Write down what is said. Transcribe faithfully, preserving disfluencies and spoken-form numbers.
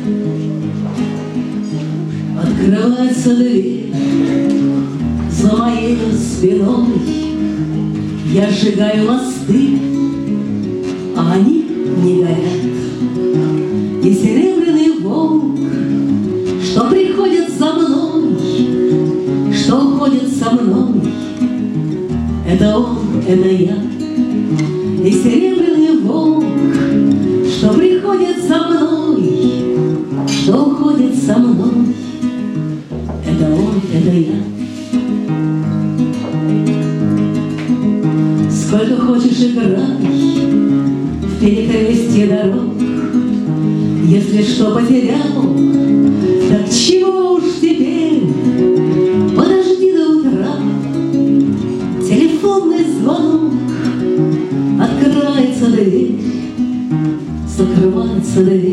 Открывается дверь за моей спиной. Я сжигаю мосты, а они не горят. И серебряный волк, что приходит за мной, что уходит со мной, это он, это я. И серебряный волк, что приходит за мной, что уходит со мной, это он, это я. Сколько хочешь играй в перекрестье дорог. Если что потерял, так чего уж теперь? Подожди до утра. Телефонный звонок, открывается дверь, закрывается дверь.